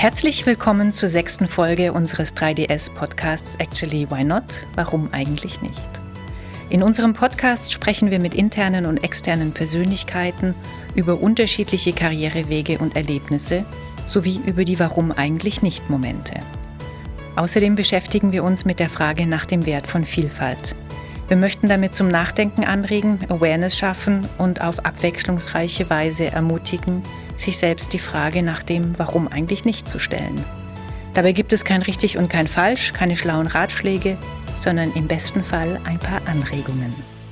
Herzlich willkommen zur 6. Folge unseres 3DS-Podcasts Actually Why Not? Warum eigentlich nicht? In unserem Podcast sprechen wir mit internen und externen Persönlichkeiten über unterschiedliche Karrierewege und Erlebnisse sowie über die Warum eigentlich nicht Momente. Außerdem beschäftigen wir uns mit der Frage nach dem Wert von Vielfalt. Wir möchten damit zum Nachdenken anregen, Awareness schaffen und auf abwechslungsreiche Weise ermutigen, sich selbst die Frage nach dem Warum eigentlich nicht zu stellen. Dabei gibt es kein richtig und kein falsch, keine schlauen Ratschläge, sondern im besten Fall ein paar Anregungen.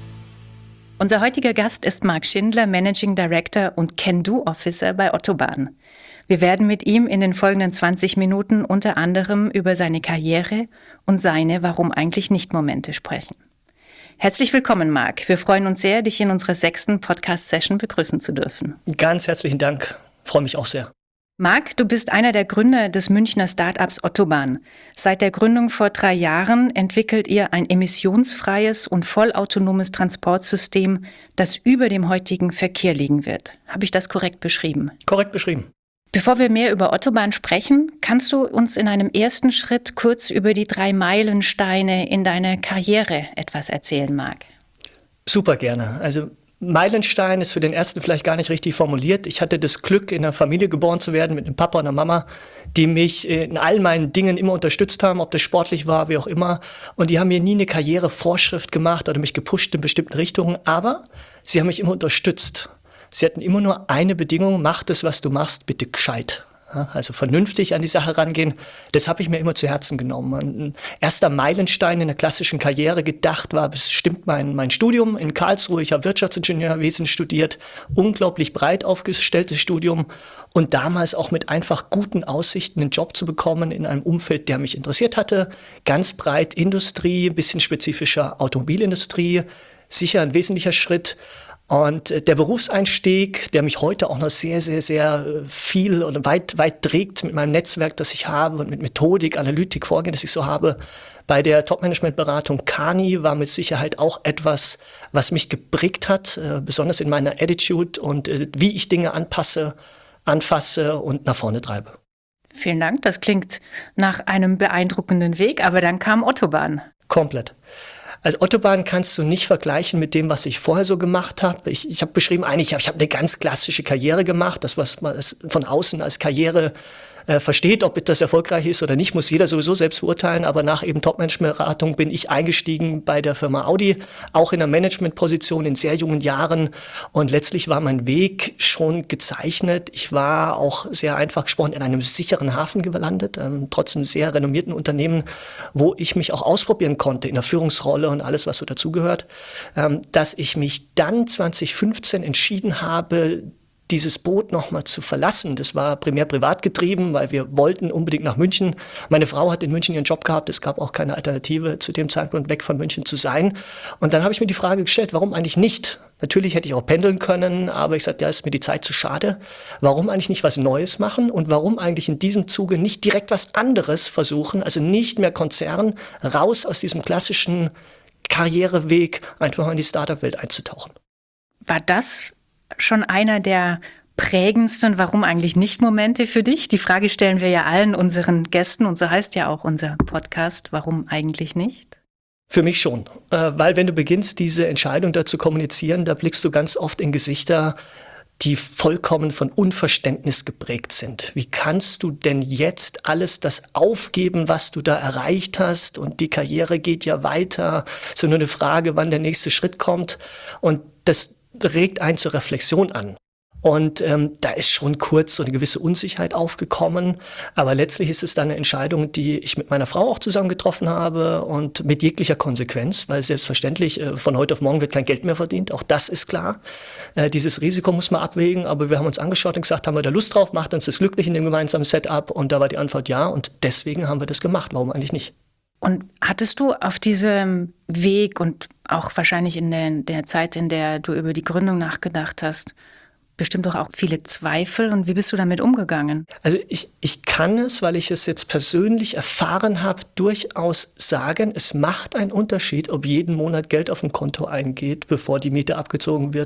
Unser heutiger Gast ist Marc Schindler, Managing Director und Can-Do-Officer bei Otto Bahn. Wir werden mit ihm in den folgenden 20 Minuten unter anderem über seine Karriere und seine Warum eigentlich nicht Momente sprechen. Herzlich willkommen, Marc. Wir freuen uns sehr, dich in unserer 6. Podcast-Session begrüßen zu dürfen. Ganz herzlichen Dank. Freue mich auch sehr. Marc, du bist einer der Gründer des Münchner Startups Otto Bahn. Seit der Gründung vor 3 Jahren entwickelt ihr ein emissionsfreies und vollautonomes Transportsystem, das über dem heutigen Verkehr liegen wird. Habe ich das korrekt beschrieben? Korrekt beschrieben. Bevor wir mehr über Otto Bahn sprechen, kannst du uns in einem ersten Schritt kurz über die 3 Meilensteine in deiner Karriere etwas erzählen, Marc? Super gerne. Also Meilenstein ist für den ersten vielleicht gar nicht richtig formuliert. Ich hatte das Glück, in einer Familie geboren zu werden mit einem Papa und einer Mama, die mich in all meinen Dingen immer unterstützt haben, ob das sportlich war, wie auch immer. Und die haben mir nie eine Karrierevorschrift gemacht oder mich gepusht in bestimmten Richtungen, aber sie haben mich immer unterstützt. Sie hatten immer nur eine Bedingung: mach das, was du machst, bitte gescheit. Ja, also vernünftig an die Sache rangehen. Das habe ich mir immer zu Herzen genommen. Ein erster Meilenstein in der klassischen Karriere gedacht war bestimmt mein Studium in Karlsruhe. Ich habe Wirtschaftsingenieurwesen studiert, unglaublich breit aufgestelltes Studium und damals auch mit einfach guten Aussichten, einen Job zu bekommen in einem Umfeld, der mich interessiert hatte. Ganz breit Industrie, ein bisschen spezifischer Automobilindustrie, sicher ein wesentlicher Schritt. Und der Berufseinstieg, der mich heute auch noch sehr, sehr, sehr viel oder weit trägt mit meinem Netzwerk, das ich habe und mit Methodik, Analytik, Vorgehen, das ich so habe, bei der Top-Management-Beratung Kearney war mit Sicherheit auch etwas, was mich geprägt hat, besonders in meiner Attitude und wie ich Dinge anpasse, anfasse und nach vorne treibe. Vielen Dank, das klingt nach einem beeindruckenden Weg, aber dann kam Otto Bahn. Komplett. Also Otto Bahn kannst du nicht vergleichen mit dem, was ich vorher so gemacht habe. Ich habe beschrieben, ich habe eine ganz klassische Karriere gemacht. Das, was man von außen als Karriere versteht, ob das erfolgreich ist oder nicht, muss jeder sowieso selbst beurteilen. Aber nach eben Top-Management-Beratung bin ich eingestiegen bei der Firma Audi, auch in einer Managementposition in sehr jungen Jahren. Und letztlich war mein Weg schon gezeichnet. Ich war auch sehr einfach gesprochen in einem sicheren Hafen gelandet, trotzdem sehr renommierten Unternehmen, wo ich mich auch ausprobieren konnte in der Führungsrolle und alles, was so dazugehört. Dass ich mich dann 2015 entschieden habe, dieses Boot nochmal zu verlassen. Das war primär privat getrieben, weil wir wollten unbedingt nach München. Meine Frau hat in München ihren Job gehabt. Es gab auch keine Alternative zu dem Zeitpunkt, weg von München zu sein. Und dann habe ich mir die Frage gestellt, warum eigentlich nicht? Natürlich hätte ich auch pendeln können, aber ich sagte, ja, ist mir die Zeit zu schade. Warum eigentlich nicht was Neues machen? Und warum eigentlich in diesem Zuge nicht direkt was anderes versuchen? Also nicht mehr Konzern, raus aus diesem klassischen Karriereweg, einfach mal in die Startup-Welt einzutauchen. War das schon einer der prägendsten Warum eigentlich nicht Momente für dich? Die Frage stellen wir ja allen unseren Gästen und so heißt ja auch unser Podcast, Warum eigentlich nicht? Für mich schon, weil wenn du beginnst, diese Entscheidung da zu kommunizieren, da blickst du ganz oft in Gesichter, die vollkommen von Unverständnis geprägt sind. Wie kannst du denn jetzt alles das aufgeben, was du da erreicht hast? Und die Karriere geht ja weiter. Es ist nur eine Frage, wann der nächste Schritt kommt. Und das regt einen zur Reflexion an. Und da ist schon kurz so eine gewisse Unsicherheit aufgekommen. Aber letztlich ist es dann eine Entscheidung, die ich mit meiner Frau auch zusammen getroffen habe und mit jeglicher Konsequenz, weil selbstverständlich von heute auf morgen wird kein Geld mehr verdient. Auch das ist klar. Dieses Risiko muss man abwägen. Aber wir haben uns angeschaut und gesagt, haben wir da Lust drauf? Macht uns das glücklich in dem gemeinsamen Setup? Und da war die Antwort ja. Und deswegen haben wir das gemacht. Warum eigentlich nicht? Und hattest du auf diesem Weg und auch wahrscheinlich in der Zeit, in der du über die Gründung nachgedacht hast, bestimmt doch auch viele Zweifel? Und wie bist du damit umgegangen? Also ich kann es, weil ich es jetzt persönlich erfahren habe, durchaus sagen, es macht einen Unterschied, ob jeden Monat Geld auf dem Konto eingeht, bevor die Miete abgezogen wird,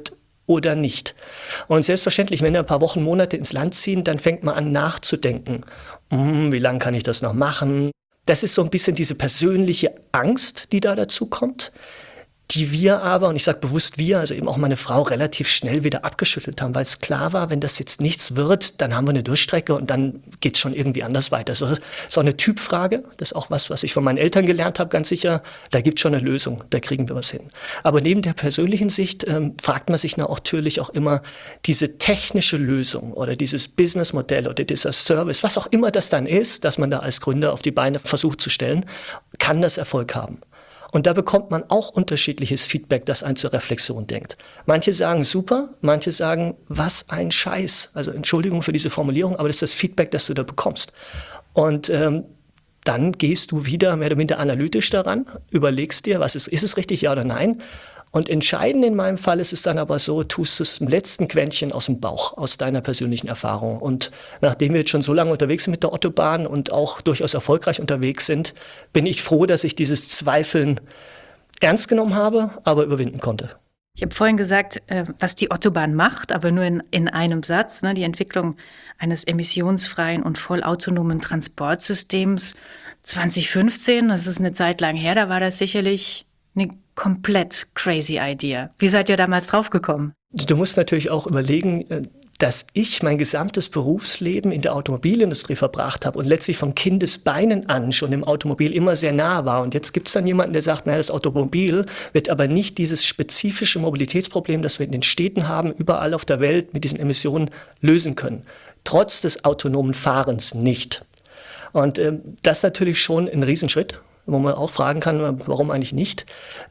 oder nicht. Und selbstverständlich, wenn wir ein paar Wochen, Monate ins Land ziehen, dann fängt man an nachzudenken. Wie lange kann ich das noch machen? Das ist so ein bisschen diese persönliche Angst, die da dazu kommt, die wir aber, und ich sage bewusst wir, also eben auch meine Frau, relativ schnell wieder abgeschüttelt haben, weil es klar war, wenn das jetzt nichts wird, dann haben wir eine Durchstrecke und dann geht es schon irgendwie anders weiter. So ist auch eine Typfrage, das ist auch was ich von meinen Eltern gelernt habe, ganz sicher, da gibt es schon eine Lösung, da kriegen wir was hin. Aber neben der persönlichen Sicht fragt man sich natürlich auch immer, diese technische Lösung oder dieses Businessmodell oder dieser Service, was auch immer das dann ist, dass man da als Gründer auf die Beine versucht zu stellen, kann das Erfolg haben? Und da bekommt man auch unterschiedliches Feedback, das einen zur Reflexion denkt. Manche sagen super, manche sagen, was ein Scheiß. Also Entschuldigung für diese Formulierung, aber das ist das Feedback, das du da bekommst. Und dann gehst du wieder mehr oder minder analytisch daran, überlegst dir, ist es richtig, ja oder nein? Und entscheidend in meinem Fall ist es dann aber so, tust es im letzten Quäntchen aus dem Bauch, aus deiner persönlichen Erfahrung. Und nachdem wir jetzt schon so lange unterwegs sind mit der Autobahn und auch durchaus erfolgreich unterwegs sind, bin ich froh, dass ich dieses Zweifeln ernst genommen habe, aber überwinden konnte. Ich habe vorhin gesagt, was die Autobahn macht, aber nur in einem Satz, ne, die Entwicklung eines emissionsfreien und vollautonomen Transportsystems 2015, das ist eine Zeit lang her, da war das sicherlich eine komplett crazy Idea. Wie seid ihr damals draufgekommen? Du musst natürlich auch überlegen, dass ich mein gesamtes Berufsleben in der Automobilindustrie verbracht habe und letztlich von Kindesbeinen an schon im Automobil immer sehr nah war. Und jetzt gibt es dann jemanden, der sagt, das Automobil wird aber nicht dieses spezifische Mobilitätsproblem, das wir in den Städten haben, überall auf der Welt mit diesen Emissionen lösen können. Trotz des autonomen Fahrens nicht. Und das ist natürlich schon ein Riesenschritt, wo man auch fragen kann, warum eigentlich nicht.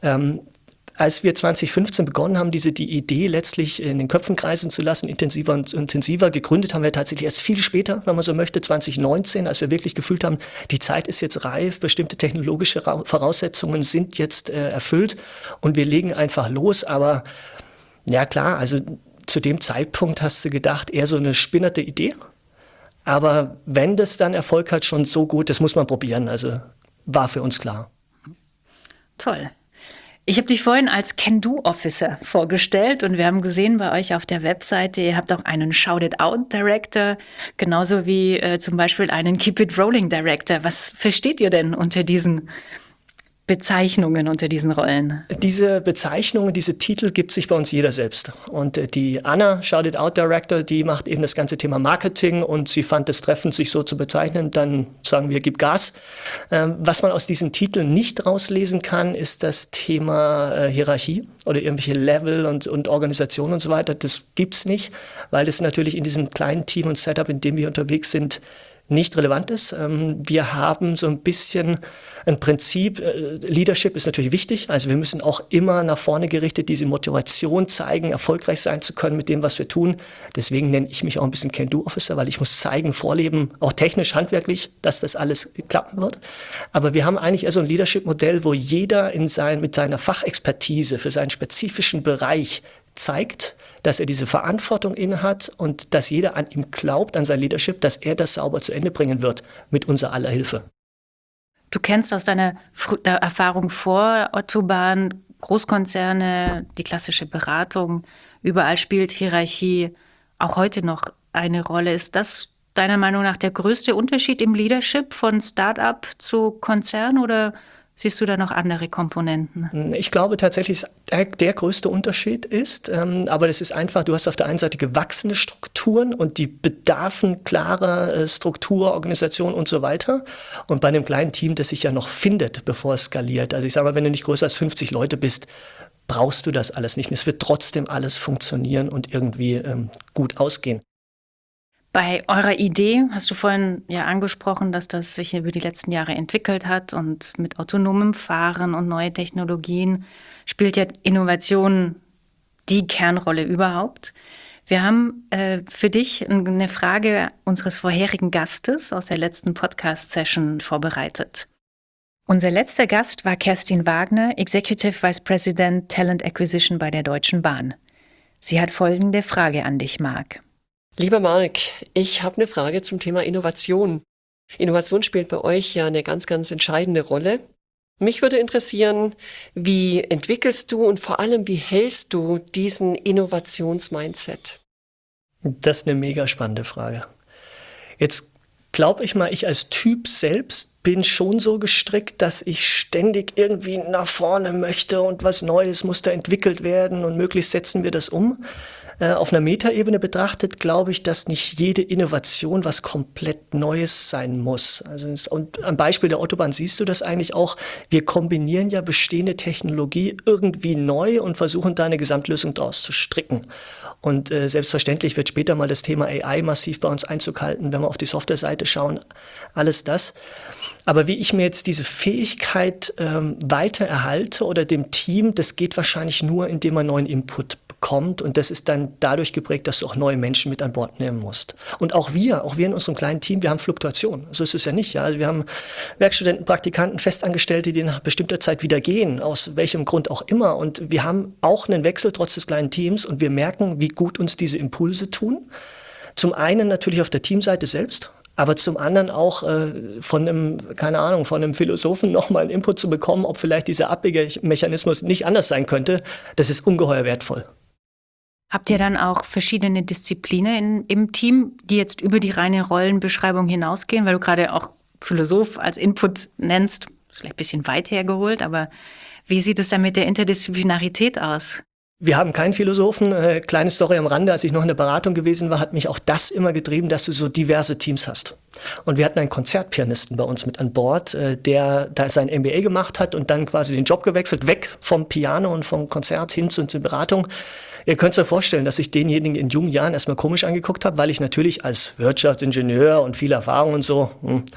Als wir 2015 begonnen haben, die Idee letztlich in den Köpfen kreisen zu lassen, intensiver und intensiver, gegründet haben wir tatsächlich erst viel später, wenn man so möchte, 2019, als wir wirklich gefühlt haben, die Zeit ist jetzt reif, bestimmte technologische Voraussetzungen sind jetzt erfüllt und wir legen einfach los. Aber ja klar, also zu dem Zeitpunkt hast du gedacht, eher so eine spinnerte Idee. Aber wenn das dann Erfolg hat, schon so gut, das muss man probieren. Also war für uns klar. Toll. Ich habe dich vorhin als Can-Do-Officer vorgestellt und wir haben gesehen bei euch auf der Webseite, ihr habt auch einen Shout-It-Out-Director, genauso wie zum Beispiel einen Keep-It-Rolling-Director. Was versteht ihr denn unter diesen Bezeichnungen, unter diesen Rollen? Diese Bezeichnungen, diese Titel gibt sich bei uns jeder selbst. Und die Anna, Shout-It-Out-Director, die macht eben das ganze Thema Marketing und sie fand es treffend, sich so zu bezeichnen. Dann sagen wir, gib Gas. Was man aus diesen Titeln nicht rauslesen kann, ist das Thema Hierarchie oder irgendwelche Level und Organisation und so weiter. Das gibt's nicht, weil es natürlich in diesem kleinen Team und Setup, in dem wir unterwegs sind, nicht relevant ist. Wir haben so ein bisschen ein Prinzip, Leadership ist natürlich wichtig, also wir müssen auch immer nach vorne gerichtet diese Motivation zeigen, erfolgreich sein zu können mit dem, was wir tun. Deswegen nenne ich mich auch ein bisschen Can-Do-Officer, weil ich muss zeigen, vorleben, auch technisch, handwerklich, dass das alles klappen wird. Aber wir haben eigentlich eher so ein Leadership-Modell, wo jeder mit seiner Fachexpertise für seinen spezifischen Bereich zeigt, dass er diese Verantwortung innehat und dass jeder an ihm glaubt, an sein Leadership, dass er das sauber zu Ende bringen wird mit unser aller Hilfe. Du kennst aus deiner Erfahrung vor Autobahn, Großkonzerne, die klassische Beratung, überall spielt Hierarchie auch heute noch eine Rolle. Ist das deiner Meinung nach der größte Unterschied im Leadership von Start-up zu Konzern oder siehst du da noch andere Komponenten? Ich glaube tatsächlich, der größte Unterschied ist, aber das ist einfach, du hast auf der einen Seite gewachsene Strukturen und die bedarfen klarer Struktur, Organisation und so weiter. Und bei einem kleinen Team, das sich ja noch findet, bevor es skaliert. Also ich sage mal, wenn du nicht größer als 50 Leute bist, brauchst du das alles nicht. Es wird trotzdem alles funktionieren und irgendwie gut ausgehen. Bei eurer Idee hast du vorhin ja angesprochen, dass das sich über die letzten Jahre entwickelt hat und mit autonomem Fahren und neue Technologien spielt ja Innovation die Kernrolle überhaupt. Wir haben für dich eine Frage unseres vorherigen Gastes aus der letzten Podcast-Session vorbereitet. Unser letzter Gast war Kerstin Wagner, Executive Vice President Talent Acquisition bei der Deutschen Bahn. Sie hat folgende Frage an dich, Marc. Lieber Marc, ich habe eine Frage zum Thema Innovation. Innovation spielt bei euch ja eine ganz, ganz entscheidende Rolle. Mich würde interessieren, wie entwickelst du und vor allem, wie hältst du diesen Innovationsmindset? Das ist eine mega spannende Frage. Jetzt glaube ich mal, ich als Typ selbst bin schon so gestrickt, dass ich ständig irgendwie nach vorne möchte und was Neues muss da entwickelt werden und möglichst setzen wir das um. Auf einer Metaebene betrachtet glaube ich, dass nicht jede Innovation was komplett Neues sein muss. Und am Beispiel der Autobahn siehst du das eigentlich auch. Wir kombinieren ja bestehende Technologie irgendwie neu und versuchen da eine Gesamtlösung draus zu stricken. Und selbstverständlich wird später mal das Thema AI massiv bei uns Einzug halten, wenn wir auf die Softwareseite schauen, alles das. Aber wie ich mir jetzt diese Fähigkeit weiter erhalte oder dem Team, das geht wahrscheinlich nur, indem man neuen Input bekommt. Und das ist dann dadurch geprägt, dass du auch neue Menschen mit an Bord nehmen musst. Und auch wir in unserem kleinen Team, wir haben Fluktuationen. So ist es ja nicht. Ja? Also wir haben Werkstudenten, Praktikanten, Festangestellte, die nach bestimmter Zeit wieder gehen, aus welchem Grund auch immer. Und wir haben auch einen Wechsel trotz des kleinen Teams und wir merken, wie gut uns diese Impulse tun. Zum einen natürlich auf der Teamseite selbst, aber zum anderen auch von einem Philosophen nochmal einen Input zu bekommen, ob vielleicht dieser Abwägemechanismus nicht anders sein könnte, das ist ungeheuer wertvoll. Habt ihr dann auch verschiedene Disziplinen im Team, die jetzt über die reine Rollenbeschreibung hinausgehen, weil du gerade auch Philosoph als Input nennst, vielleicht ein bisschen weit hergeholt, aber wie sieht es dann mit der Interdisziplinarität aus? Wir haben keinen Philosophen. Kleine Story am Rande, als ich noch in der Beratung gewesen war, hat mich auch das immer getrieben, dass du so diverse Teams hast. Und wir hatten einen Konzertpianisten bei uns mit an Bord, der da sein MBA gemacht hat und dann quasi den Job gewechselt, weg vom Piano und vom Konzert hin zur Beratung. Ihr könnt euch vorstellen, dass ich denjenigen in jungen Jahren erstmal komisch angeguckt habe, weil ich natürlich als Wirtschaftsingenieur und viel Erfahrung und so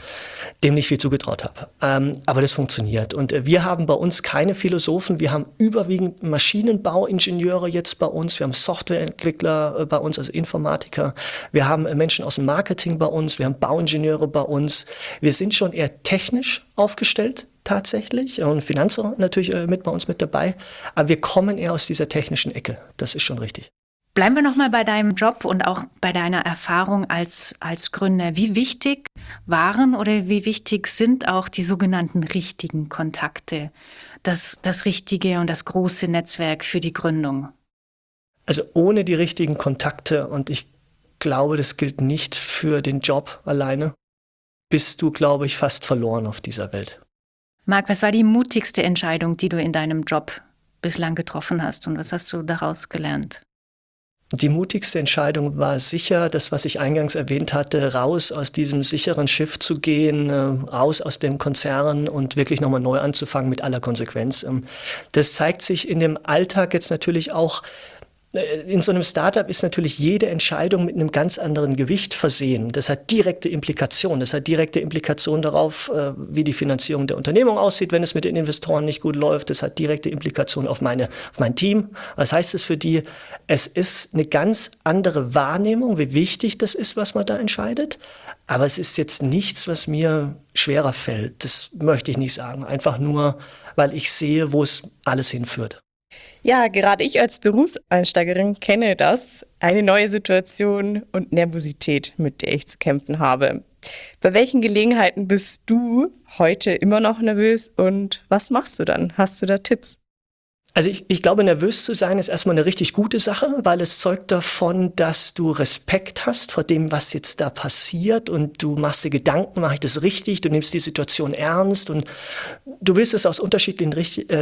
dem nicht viel zugetraut habe. Aber das funktioniert. Und wir haben bei uns keine Philosophen. Wir haben überwiegend Maschinenbauingenieure jetzt bei uns. Wir haben Softwareentwickler bei uns, also Informatiker. Wir haben Menschen aus dem Marketing bei uns. Wir haben Bauingenieure bei uns. Wir sind schon eher technisch aufgestellt. Tatsächlich und Finanzer natürlich bei uns mit dabei, aber wir kommen eher aus dieser technischen Ecke, das ist schon richtig. Bleiben wir nochmal bei deinem Job und auch bei deiner Erfahrung als Gründer. Wie wichtig waren oder wie wichtig sind auch die sogenannten richtigen Kontakte, das richtige und das große Netzwerk für die Gründung? Also ohne die richtigen Kontakte, und ich glaube, das gilt nicht für den Job alleine, bist du, glaube ich, fast verloren auf dieser Welt. Marc, was war die mutigste Entscheidung, die du in deinem Job bislang getroffen hast und was hast du daraus gelernt? Die mutigste Entscheidung war sicher, das, was ich eingangs erwähnt hatte, raus aus diesem sicheren Schiff zu gehen, raus aus dem Konzern und wirklich nochmal neu anzufangen mit aller Konsequenz. Das zeigt sich in dem Alltag jetzt natürlich auch. In so einem Startup ist natürlich jede Entscheidung mit einem ganz anderen Gewicht versehen. Das hat direkte Implikationen. Das hat direkte Implikationen darauf, wie die Finanzierung der Unternehmung aussieht, wenn es mit den Investoren nicht gut läuft. Das hat direkte Implikationen auf mein Team. Was heißt es für die? Es ist eine ganz andere Wahrnehmung, wie wichtig das ist, was man da entscheidet. Aber es ist jetzt nichts, was mir schwerer fällt. Das möchte ich nicht sagen. Einfach nur, weil ich sehe, wo es alles hinführt. Ja, gerade ich als Berufseinsteigerin kenne das, eine neue Situation und Nervosität, mit der ich zu kämpfen habe. Bei welchen Gelegenheiten bist du heute immer noch nervös und was machst du dann? Hast du da Tipps? Also ich glaube, nervös zu sein ist erstmal eine richtig gute Sache, weil es zeugt davon, dass du Respekt hast vor dem, was jetzt da passiert und du machst dir Gedanken, mache ich das richtig, du nimmst die Situation ernst und du willst es aus unterschiedlichen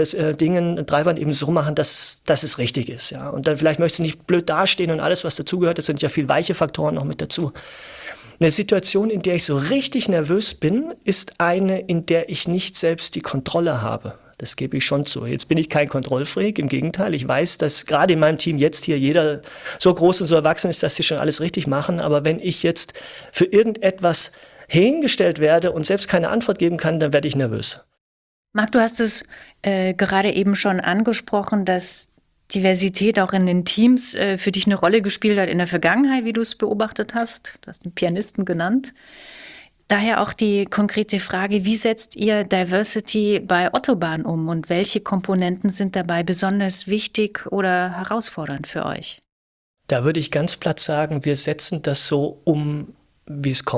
Treibern eben so machen, dass es richtig ist. Ja? Und dann vielleicht möchtest du nicht blöd dastehen und alles, was dazugehört, das sind ja viel weiche Faktoren noch mit dazu. Eine Situation, in der ich so richtig nervös bin, ist eine, in der ich nicht selbst die Kontrolle habe. Das gebe ich schon zu. Jetzt bin ich kein Kontrollfreak, im Gegenteil. Ich weiß, dass gerade in meinem Team jetzt hier jeder so groß und so erwachsen ist, dass sie schon alles richtig machen. Aber wenn ich jetzt für irgendetwas hingestellt werde und selbst keine Antwort geben kann, dann werde ich nervös. Marc, du hast es gerade eben schon angesprochen, dass Diversität auch in den Teams für dich eine Rolle gespielt hat in der Vergangenheit, wie du es beobachtet hast. Du hast den Pianisten genannt. Daher auch die konkrete Frage, wie setzt ihr Diversity bei Autobahn um und welche Komponenten sind dabei besonders wichtig oder herausfordernd für euch? Da würde ich ganz platt sagen, wir setzen das so um, wie es kommt.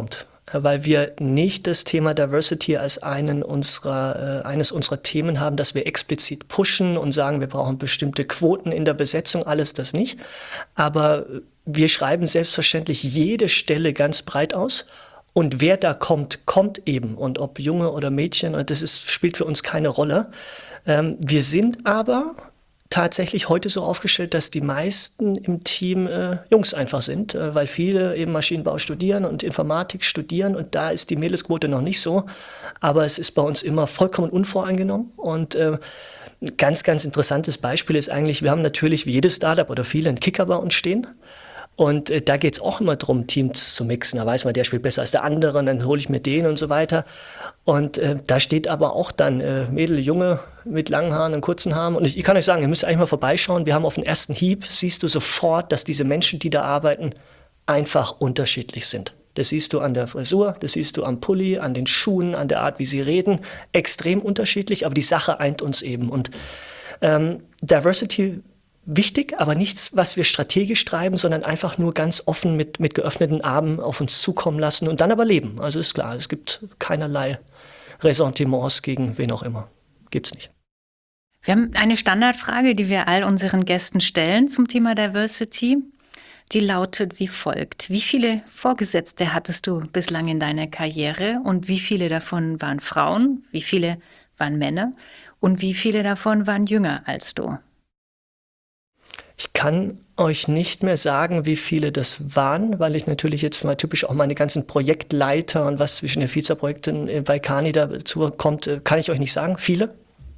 weil wir nicht das Thema Diversity als eines unserer Themen haben, dass wir explizit pushen und sagen, wir brauchen bestimmte Quoten in der Besetzung, alles das nicht. Aber wir schreiben selbstverständlich jede Stelle ganz breit aus. Und wer da kommt, kommt eben. Und ob Junge oder Mädchen, spielt für uns keine Rolle. Wir sind aber tatsächlich heute so aufgestellt, dass die meisten im Team Jungs einfach sind, weil viele eben Maschinenbau studieren und Informatik studieren und da ist die Mädelsquote noch nicht so, aber es ist bei uns immer vollkommen unvoreingenommen und ein ganz, ganz interessantes Beispiel ist eigentlich, wir haben natürlich wie jedes Startup oder viele einen Kicker bei uns stehen. Und da geht es auch immer darum, Teams zu mixen. Da weiß man, der spielt besser als der andere und dann hole ich mir den und so weiter. Und da steht aber auch dann Mädel, Junge mit langen Haaren und kurzen Haaren. Und ich kann euch sagen, ihr müsst eigentlich mal vorbeischauen. Wir haben auf den ersten Hieb, siehst du sofort, dass diese Menschen, die da arbeiten, einfach unterschiedlich sind. Das siehst du an der Frisur, das siehst du am Pulli, an den Schuhen, an der Art, wie sie reden. Extrem unterschiedlich, aber die Sache eint uns eben. Und Diversity wichtig, aber nichts, was wir strategisch treiben, sondern einfach nur ganz offen mit geöffneten Armen auf uns zukommen lassen und dann aber leben. Also ist klar, es gibt keinerlei Ressentiments gegen wen auch immer. Gibt's nicht. Wir haben eine Standardfrage, die wir all unseren Gästen stellen zum Thema Diversity. Die lautet wie folgt. Wie viele Vorgesetzte hattest du bislang in deiner Karriere und wie viele davon waren Frauen, wie viele waren Männer und wie viele davon waren jünger als du? Ich kann euch nicht mehr sagen, wie viele das waren, weil ich natürlich jetzt mal typisch auch meine ganzen Projektleiter und was zwischen den Visa-Projekten bei Kani dazu kommt, kann ich euch nicht sagen. Viele?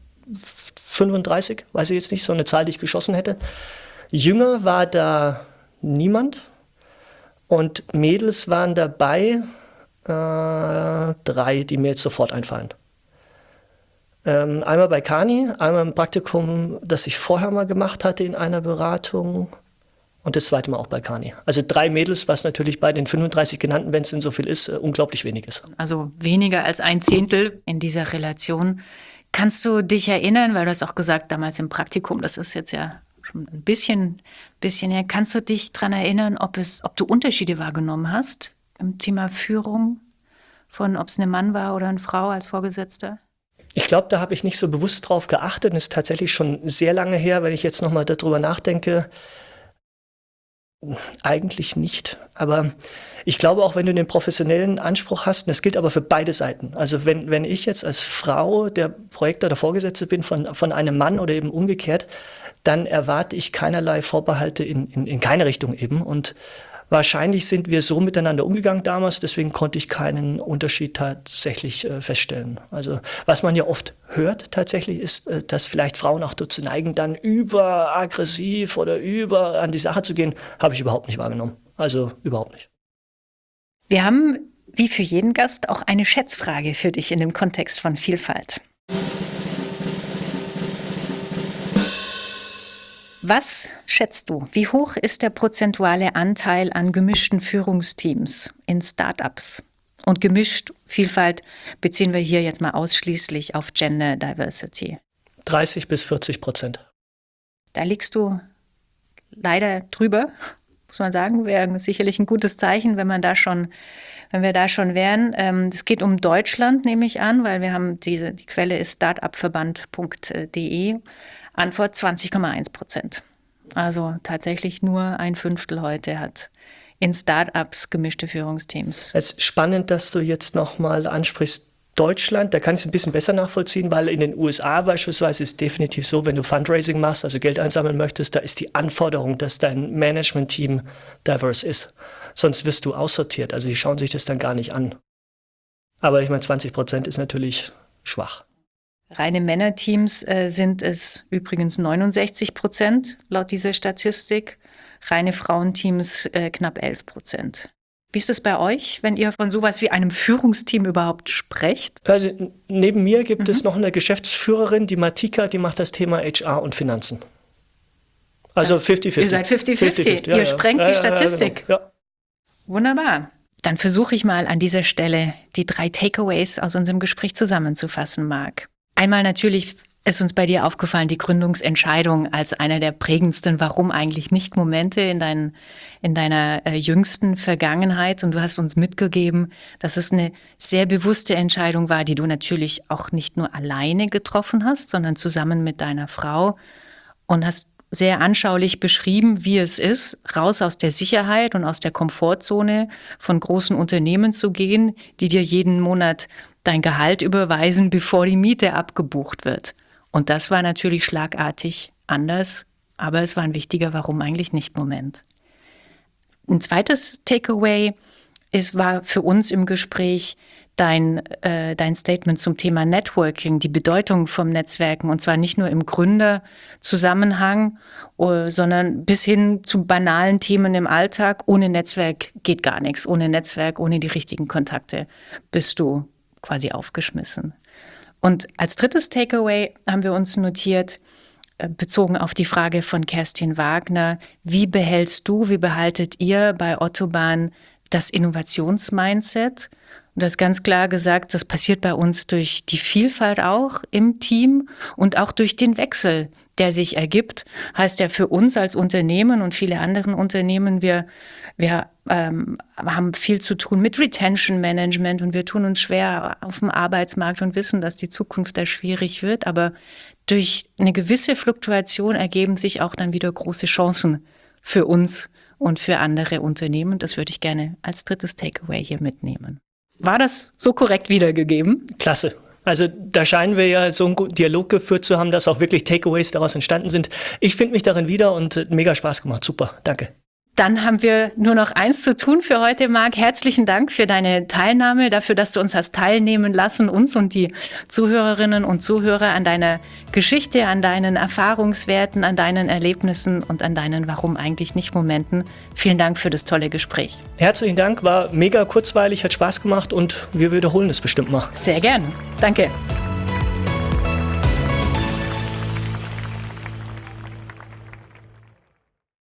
35? Weiß ich jetzt nicht, so eine Zahl, die ich geschossen hätte. Jünger war da niemand und Mädels waren dabei 3, die mir jetzt sofort einfallen. Einmal bei Kani, einmal im Praktikum, das ich vorher mal gemacht hatte in einer Beratung und das zweite Mal auch bei Kani. Also 3 Mädels, was natürlich bei den 35 genannten, wenn es denn so viel ist, unglaublich wenig ist. Also weniger als 1/10 in dieser Relation. Kannst du dich erinnern, weil du hast auch gesagt, damals im Praktikum, das ist jetzt ja schon ein bisschen her, kannst du dich daran erinnern, ob du Unterschiede wahrgenommen hast im Thema Führung, von ob es ein Mann war oder eine Frau als Vorgesetzter? Ich glaube, da habe ich nicht so bewusst drauf geachtet. Das ist tatsächlich schon sehr lange her, wenn ich jetzt nochmal darüber nachdenke. Eigentlich nicht. Aber ich glaube auch, wenn du den professionellen Anspruch hast, und das gilt aber für beide Seiten. Also wenn ich jetzt als Frau der Projektor oder Vorgesetzte bin von einem Mann oder eben umgekehrt, dann erwarte ich keinerlei Vorbehalte in keine Richtung eben. Und wahrscheinlich sind wir so miteinander umgegangen damals, deswegen konnte ich keinen Unterschied tatsächlich feststellen. Also was man ja oft hört tatsächlich ist, dass vielleicht Frauen auch dazu neigen, dann überaggressiv oder über an die Sache zu gehen, habe ich überhaupt nicht wahrgenommen. Also überhaupt nicht. Wir haben, wie für jeden Gast, auch eine Schätzfrage für dich in dem Kontext von Vielfalt. Was schätzt du? Wie hoch ist der prozentuale Anteil an gemischten Führungsteams in Startups? Und gemischt, Vielfalt, beziehen wir hier jetzt mal ausschließlich auf Gender Diversity. 30-40%. Da liegst du leider drüber, muss man sagen. Wäre sicherlich ein gutes Zeichen, wenn wir da schon wären. Es geht um Deutschland, nehme ich an, weil wir haben die Quelle ist startupverband.de. Antwort 20,1%. Also tatsächlich nur 1/5 heute hat in Startups gemischte Führungsteams. Es ist spannend, dass du jetzt nochmal ansprichst, Deutschland. Da kann ich es ein bisschen besser nachvollziehen, weil in den USA beispielsweise ist definitiv so, wenn du Fundraising machst, also Geld einsammeln möchtest, da ist die Anforderung, dass dein Management-Team diverse ist. Sonst wirst du aussortiert. Also die schauen sich das dann gar nicht an. Aber ich meine, 20% ist natürlich schwach. Reine Männerteams sind es übrigens 69% laut dieser Statistik. Reine Frauenteams knapp 11%. Wie ist es bei euch, wenn ihr von sowas wie einem Führungsteam überhaupt sprecht? Also neben mir gibt es noch eine Geschäftsführerin, die Matika, die macht das Thema HR und Finanzen. Also 50-50. Ihr seid 50-50. Ihr sprengt die Statistik. Genau. Ja. Wunderbar. Dann versuche ich mal an dieser Stelle die 3 Takeaways aus unserem Gespräch zusammenzufassen, Marc. Einmal natürlich ist uns bei dir aufgefallen, die Gründungsentscheidung als einer der prägendsten Warum eigentlich nicht Momente in deiner jüngsten Vergangenheit. Und du hast uns mitgegeben, dass es eine sehr bewusste Entscheidung war, die du natürlich auch nicht nur alleine getroffen hast, sondern zusammen mit deiner Frau, und hast sehr anschaulich beschrieben, wie es ist, raus aus der Sicherheit und aus der Komfortzone von großen Unternehmen zu gehen, die dir jeden Monat dein Gehalt überweisen, bevor die Miete abgebucht wird. Und das war natürlich schlagartig anders, aber es war ein wichtiger Warum eigentlich nicht Moment. Ein zweites Takeaway war für uns im Gespräch dein Statement zum Thema Networking, die Bedeutung vom Netzwerken, und zwar nicht nur im Gründerzusammenhang, sondern bis hin zu banalen Themen im Alltag. Ohne Netzwerk geht gar nichts. Ohne Netzwerk, ohne die richtigen Kontakte bist du quasi aufgeschmissen. Und als drittes Takeaway haben wir uns notiert, bezogen auf die Frage von Kerstin Wagner, wie behaltet ihr bei Otto-Bahn das Innovationsmindset? Und das ganz klar gesagt, das passiert bei uns durch die Vielfalt auch im Team und auch durch den Wechsel, der sich ergibt. Heißt ja für uns als Unternehmen und viele andere Unternehmen, wir haben viel zu tun mit Retention Management und wir tun uns schwer auf dem Arbeitsmarkt und wissen, dass die Zukunft da schwierig wird. Aber durch eine gewisse Fluktuation ergeben sich auch dann wieder große Chancen für uns und für andere Unternehmen. Das würde ich gerne als drittes Takeaway hier mitnehmen. War das so korrekt wiedergegeben? Klasse. Also da scheinen wir ja so einen guten Dialog geführt zu haben, dass auch wirklich Takeaways daraus entstanden sind. Ich finde mich darin wieder und mega Spaß gemacht. Super, danke. Dann haben wir nur noch eins zu tun für heute, Marc. Herzlichen Dank für deine Teilnahme, dafür, dass du uns hast teilnehmen lassen, uns und die Zuhörerinnen und Zuhörer, an deiner Geschichte, an deinen Erfahrungswerten, an deinen Erlebnissen und an deinen Warum eigentlich nicht Momenten. Vielen Dank für das tolle Gespräch. Herzlichen Dank, war mega kurzweilig, hat Spaß gemacht und wir wiederholen es bestimmt mal. Sehr gerne. Danke.